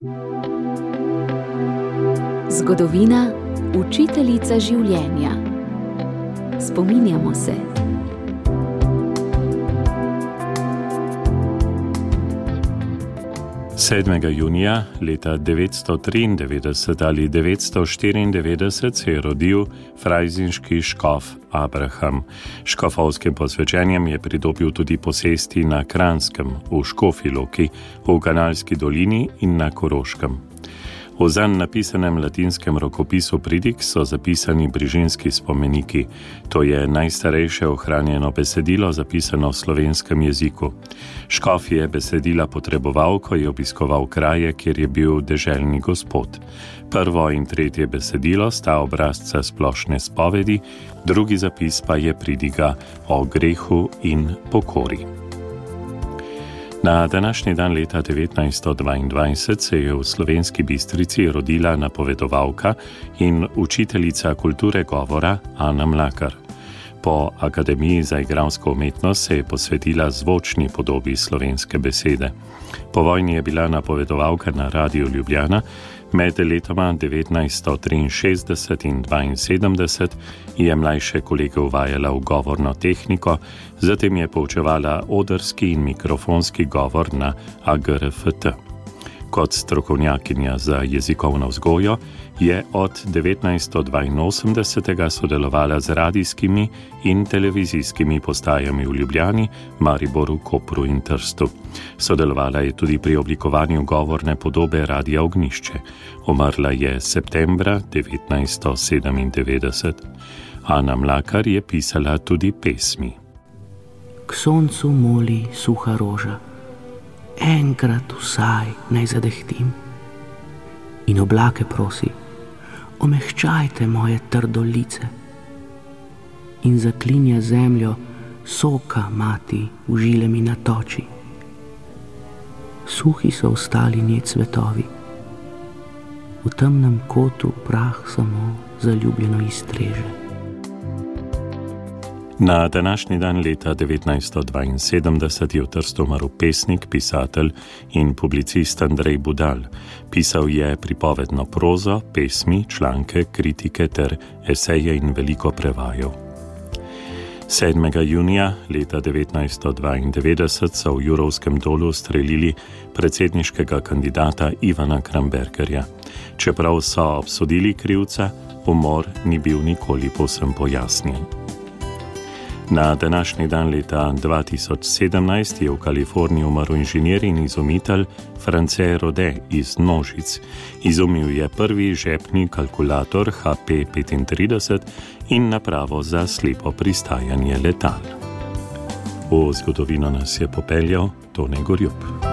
Zgodovina, učiteljica življenja. Spominjamo se. Sedmega junija leta 993 ali 994 se je rodil frajzinški škof Abraham. Škofovskim posvečenjem je pridobil tudi posesti na Kranskem, v Škofji Loki, v Kanalski dolini in na Koroškem. V zanj napisanem latinskem rokopisu pridig so zapisani brižinski spomeniki. To je najstarejše ohranjeno besedilo, zapisano v slovenskem jeziku. Škof je besedila potreboval, ko je obiskoval kraje, kjer je bil deželni gospod. Prvo in tretje besedilo sta obrazca splošne spovedi, drugi zapis pa je pridiga o grehu in pokori. Na današnji dan leta 1922 se je v Slovenski Bistrici rodila napovedovalka in učiteljica kulture govora Ana Mlakar. Po Akademiji za igralsko umetnost se je posvetila zvočni podobi slovenske besede. Po vojni je bila napovedovalka na Radiu Ljubljana, med letoma 1963 in 1972 je mlajše kolege uvajala v govorno tehniko, zatem je poučevala odrski in mikrofonski govor na AGRFT. Kot strokovnjakinja za jezikovno vzgojo je od 1982 sodelovala z radijskimi in televizijskimi postajami v Ljubljani, Mariboru, Kopru in Trstu. Sodelovala je tudi pri oblikovanju govorne podobe Radia Ognjišče. Umrla je septembra 1997. Ana Mlakar je pisala tudi pesmi. K soncu moli suha roža, enkrat vsaj naj zadehtim. In oblake prosi, omehčajte moje trdo lice. In zaklinja zemljo, soka mati v žile mi natoči. Suhi so ostali njej cvetovi, v temnem kotu prah samo zaljubljeno iztreže. Na današnji dan leta 1972 je v Trstu umrl pesnik, pisatelj in publicist Andrej Budal. Pisal je pripovedno prozo, pesmi, članke, kritike ter eseje in veliko prevajev. 7. junija leta 1992 so v Jurovskem dolu streljili predsedniškega kandidata Ivana Krambergerja. Čeprav so obsodili krivca, umor ni bil nikoli povsem pojasnjen. Na današnji dan leta 2017 je v Kaliforniji umrl inženir in izumitelj France Rodet iz Nožic. Izumil je prvi žepni kalkulator HP35 in napravo za slepo pristajanje letal. V zgodovino nas je popeljal Tone Gorjup.